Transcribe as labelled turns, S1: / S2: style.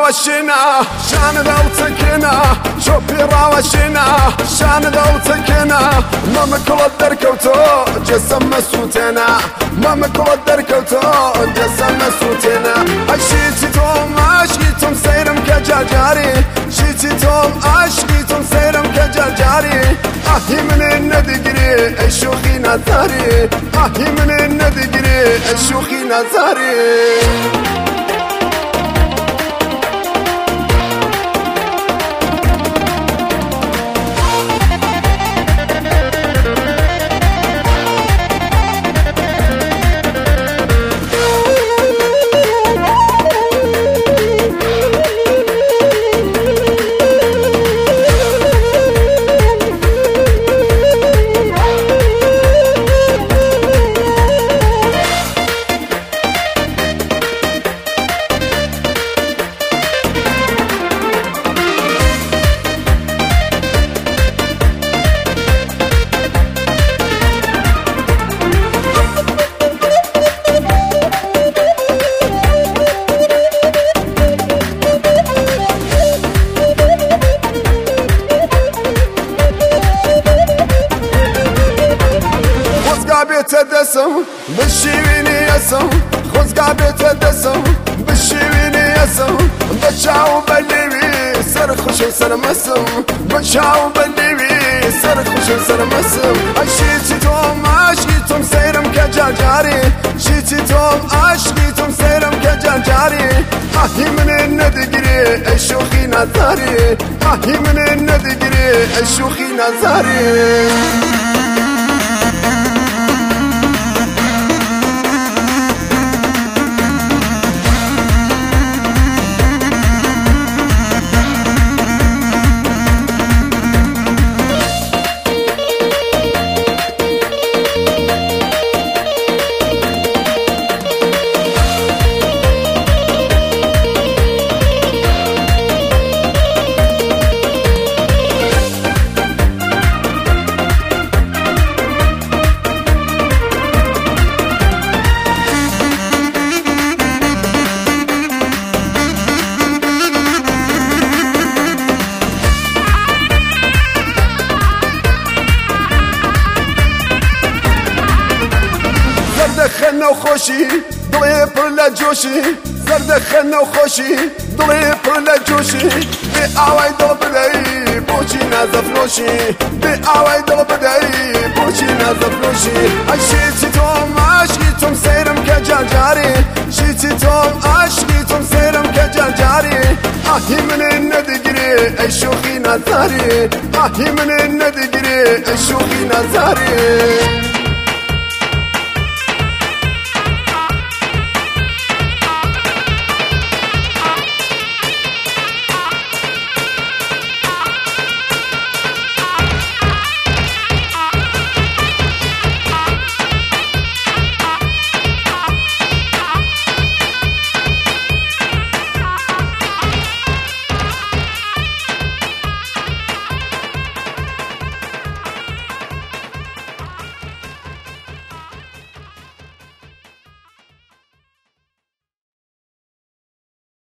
S1: راوشنا شان دوتكنا شوفي راوشنا شان دوتكنا ماما كل الدركوتو جسم مسوتنا ماما كل الدركوتو جسم مسوتنا عشيتي توم عشقيتم سيرم كجاجاري شيتي توم عشقيتم سيرم كجاجاري اهي من الندقري الشوخي نظاري اهي من الندقري الشوخي نظاري بيتدسم بالشيويني يسم خزقا بيتدسم بالشيويني يسم بشاو بالليبي سرخوش سرمسم بشاو بالليبي سرخوش سرمسم عشيتي توم عشقيتم سيرم كجاجاري شيتي توم عشقيتم سيرم كجاجاري اهي من الندقري الشوخي نظاري اهي من الندقري الشوخي نظاري زردخنا وخوشي ضلي بلا جوشي زردخنا وخوشي ضلي بلا جوشي بأواي ضرب لي بوشي نازفلوشي بأواي ضرب لي بوشي نازفلوشي عشيتي توم عشقيتم سيرم كجاجاري شيتي توم عشقيتم سيرم كجاجاري اهي من الندقري الشوخي نظاري اهي من الندقري الشوخي نظاري